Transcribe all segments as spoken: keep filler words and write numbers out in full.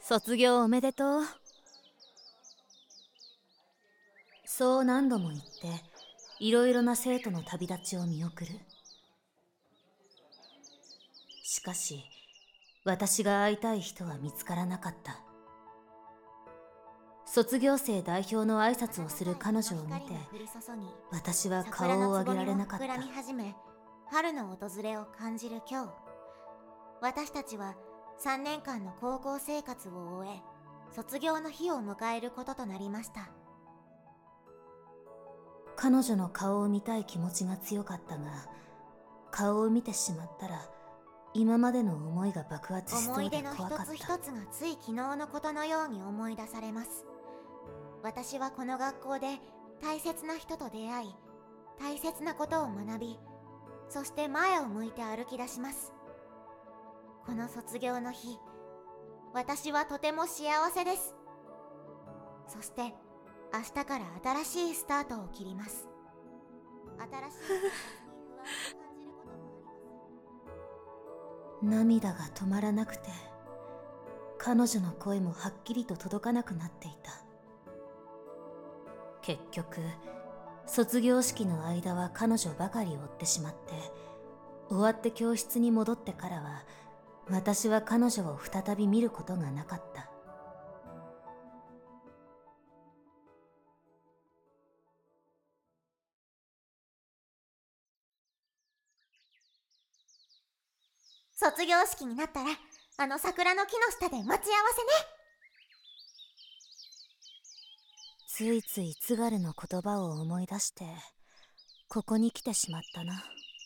卒業おめでとう。そう何度も言っていろいろな生徒の旅立ちを見送る。しかし私が会いたい人は見つからなかった。卒業生代表の挨拶をする彼女を見て私は顔を上げられなかった。 桜のつぼみも膨らみ始め、春の訪れを感じる今日、私たちはさんねんかんの高校生活を終え、卒業の日を迎えることとなりました。 彼女の顔を見たい気持ちが強かったが、顔を見てしまったら今までの思いが爆発しそうで思い出の怖かった。 一つ一つがつい昨日のことのように思い出されます。私はこの学校で大切な人と出会い、大切なことを学び、そして前を向いて歩き出します。この卒業の日、私はとても幸せです。そして明日から新しいスタートを切ります。新しい生活に不安を感じることもあります。 涙が止まらなくて、彼女の声もはっきりと届かなくなっていた。結局卒業式の間は彼女ばかり追ってしまって、終わって教室に戻ってからは私は彼女を再び見ることがなかった。 卒業式になったら、あの桜の木の下で待ち合わせね。 ついつい津軽の言葉を思い出してここに来てしまったな。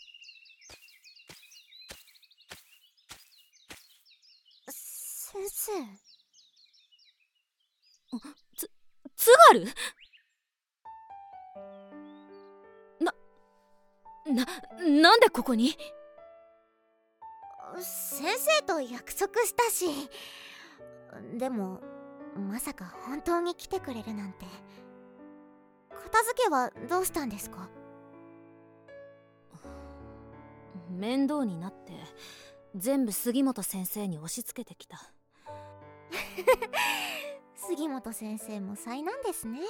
先生。 つ、津軽？な、な、なんでここに？ 先生と約束したし。でもまさか本当に来てくれるなんて。片付けはどうしたんですか？ 面倒になって全部杉本先生に押し付けてきた。 杉本先生も災難ですね。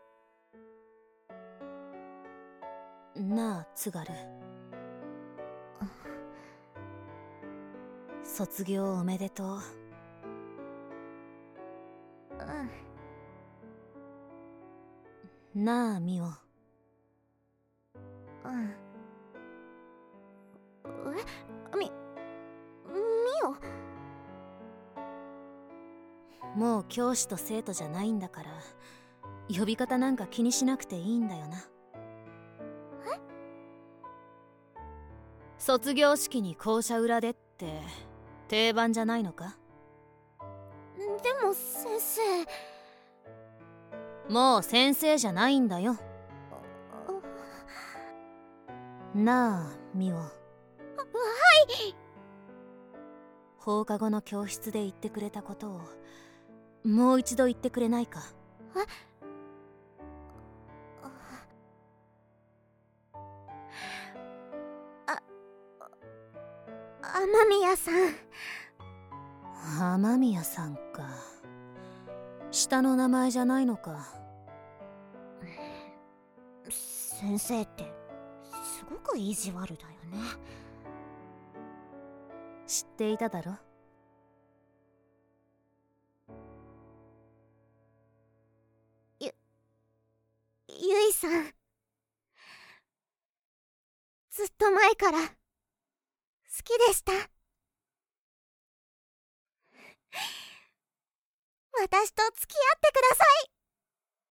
なあ津軽、卒業おめでとう。 うんなあミオ。 うんえみみお。 もう教師と生徒じゃないんだから呼び方なんか気にしなくていいんだよな。 え？ 卒業式に校舎裏でって定番じゃないのか？ でも先生。 もう先生じゃないんだよ。なあミオ。 はい。 放課後の教室で言ってくれたことをもう一度言ってくれないか？ え？あ、雨宮さん。 雨宮さんか。下の名前じゃないのか。 先生ってすごく意地悪だよね。 知っていただろ？ ゆ、ゆいさん。ずっと前から好きでした。私と付き合ってください。